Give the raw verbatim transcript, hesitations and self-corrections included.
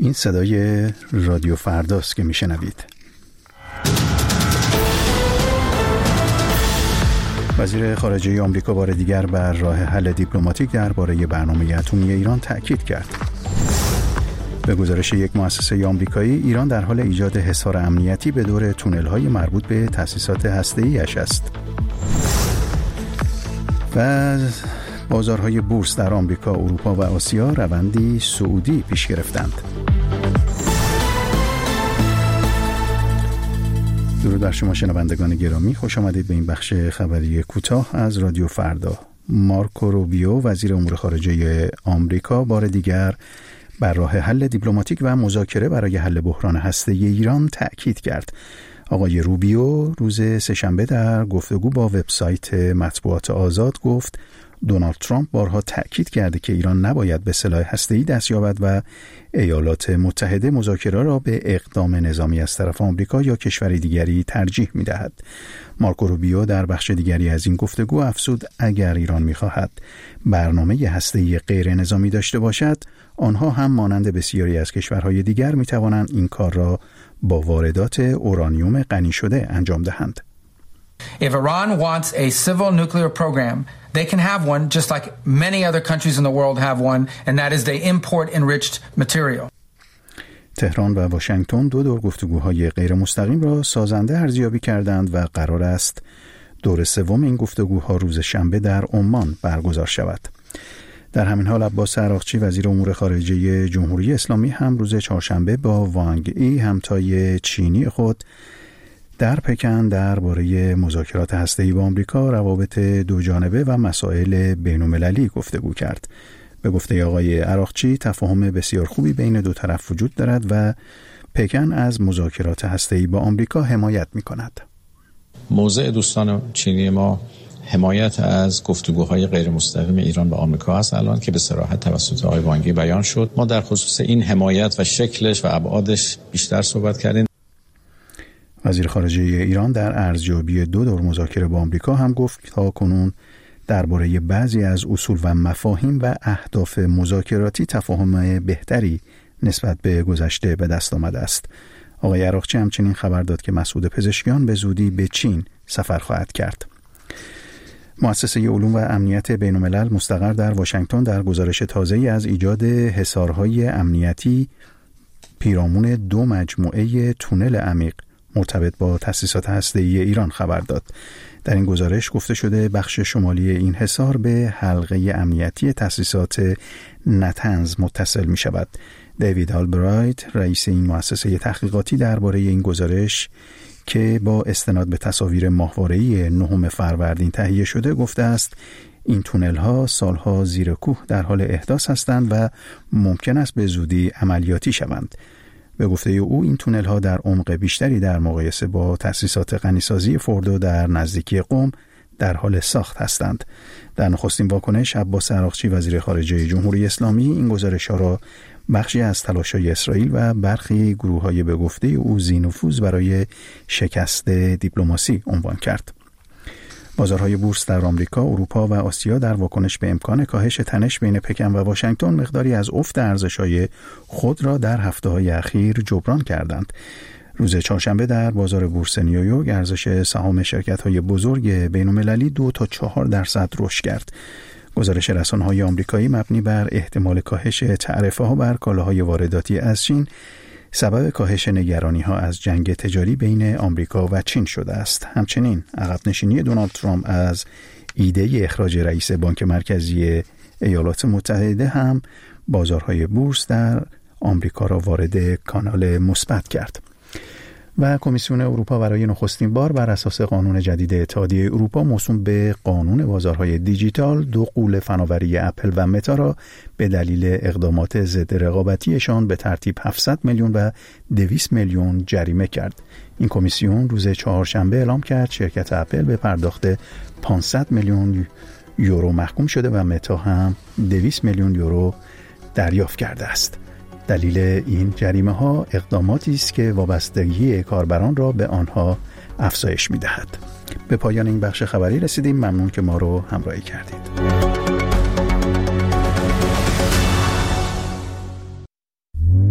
این صدای رادیو فرداست که میشنوید. وزیر خارجه آمریکا بار دیگر بر راه حل دیپلماتیک درباره برنامه اتمی ایران تأکید کرد. به گزارش یک مؤسسه آمریکایی، ایران در حال ایجاد حصار امنیتی به دور تونل‌های مربوط به تأسیسات هسته‌ای‌اش است. و بازارهای بورس در آمریکا، اروپا و آسیا روندی صعودی پیش گرفتند. درود بر شما شنوندگان گرامی، خوش آمدید به این بخش خبری کوتاه از رادیو فردا. مارکو روبیو، وزیر امور خارجه آمریکا، بار دیگر بر راه حل دیپلماتیک و مذاکره برای حل بحران هسته‌ای ایران تأکید کرد. آقای روبیو روز سه‌شنبه در گفتگو با وبسایت مطبوعات آزاد گفت دونالد ترامپ بارها تأکید کرده که ایران نباید به سلاح هسته‌ای دست یابد و ایالات متحده مذاکره را به اقدام نظامی از طرف آمریکا یا کشور دیگری ترجیح می‌دهد. مارکو روبیو در بخش دیگری از این گفتگو افزود اگر ایران می‌خواهد برنامه هسته‌ای غیر نظامی داشته باشد، آنها هم مانند بسیاری از کشورهای دیگر می‌توانند این کار را با واردات اورانیوم غنی شده انجام دهند. If Iran wants a civil nuclear program, they can have one just like many other countries in the world have one, and that is they import enriched material. تهران و واشنگتن دو دور گفتگوهای غیر مستقیم را سازنده ارزیابی کردند و قرار است دور سوم این گفتگوها روز شنبه در عمان برگزار شود. در همین حال عباس عراقچی، وزیر امور خارجه جمهوری اسلامی، هم روز چهارشنبه با وانگ ای، همتای چینی خود، در پکن درباره مذاکرات هسته‌ای با آمریکا، روابط دو جانبه و مسائل بین‌المللی گفتگو کرد. به گفته آقای عراقچی، تفاهم بسیار خوبی بین دو طرف وجود دارد و پکن از مذاکرات هسته‌ای با آمریکا حمایت می‌کند. موضع دوستان چینی ما حمایت از گفتگوهای غیر مستقیم ایران با آمریکا است الان که به صراحت توسط آقای وانگی بیان شد. ما در خصوص این حمایت و شکلش و ابعادش بیشتر صحبت کردیم. وزیر خارجه ایران در ارزیابی دو دور مذاکره با آمریکا هم گفت تا کنون درباره بعضی از اصول و مفاهیم و اهداف مذاکراتی تفاهم بهتری نسبت به گذشته به دست آمده است. آقای عراقچی همچنین خبر داد که مسعود پزشکیان به زودی به چین سفر خواهد کرد. مؤسسه علوم و امنیت بین‌الملل مستقر در واشنگتن در گزارش تازه‌ای از ایجاد حصارهای امنیتی پیرامون دو مجموعه تونل عمیق مرتبط با تأسیسات هسته‌ای ایران خبر داد. در این گزارش گفته شده بخش شمالی این حصار به حلقه امنیتی تأسیسات نتنز متصل می شود. دیوید آلبرایت، رئیس این مؤسسه تحقیقاتی، درباره این گزارش که با استناد به تصاویر ماهواره‌ای نهم فروردین تهیه شده گفته است این تونل ها سالها زیر کوه در حال احداث هستند و ممکن است به زودی عملیاتی شوند. به گفته او این تونل ها در عمق بیشتری در مقایسه با تأسیسات غنیسازی فوردو در نزدیکی قم در حال ساخت هستند. در نخستین واکنش عباس عراقچی، وزیر خارجه جمهوری اسلامی، این گزارش ها را بخشی از تلاش‌های اسرائیل و برخی گروه‌های به گفته او ذی‌نفوذ برای شکست دیپلماسی عنوان کرد. بازارهای بورس در آمریکا، اروپا و آسیا در واکنش به امکان کاهش تنش بین پکن و واشنگتن مقداری از افت ارزش‌های خود را در هفته‌های اخیر جبران کردند. روز چهارشنبه در بازار بورس نیویورک ارزش سهام شرکت‌های بزرگ بین‌المللی دو تا چهار درصد رشد کرد. گزارش رسانه‌های آمریکایی مبنی بر احتمال کاهش تعرفه‌ها بر کالاهای وارداتی از چین سبب کاهش نگرانی‌ها از جنگ تجاری بین آمریکا و چین شده است. همچنین عقب نشینی دونالد ترامپ از ایده اخراج رئیس بانک مرکزی ایالات متحده هم بازارهای بورس در آمریکا را وارد کانال مثبت کرد. و کمیسیون اروپا برای نخستین بار بر اساس قانون جدید اتحادیه اروپا موسوم به قانون بازارهای دیجیتال دو غول فناوری اپل و متا را به دلیل اقدامات ضد رقابتیشان به ترتیب هفتصد میلیون و دویست میلیون جریمه کرد. این کمیسیون روز چهارشنبه اعلام کرد شرکت اپل به پرداخت پانصد میلیون یورو محکوم شده و متا هم دویست میلیون یورو دریافت کرده است. دلیل این جریمه ها اقداماتی است که وابستگی کاربران را به آنها افزایش می دهد. به پایان این بخش خبری رسیدیم. ممنون که ما رو همراهی کردید.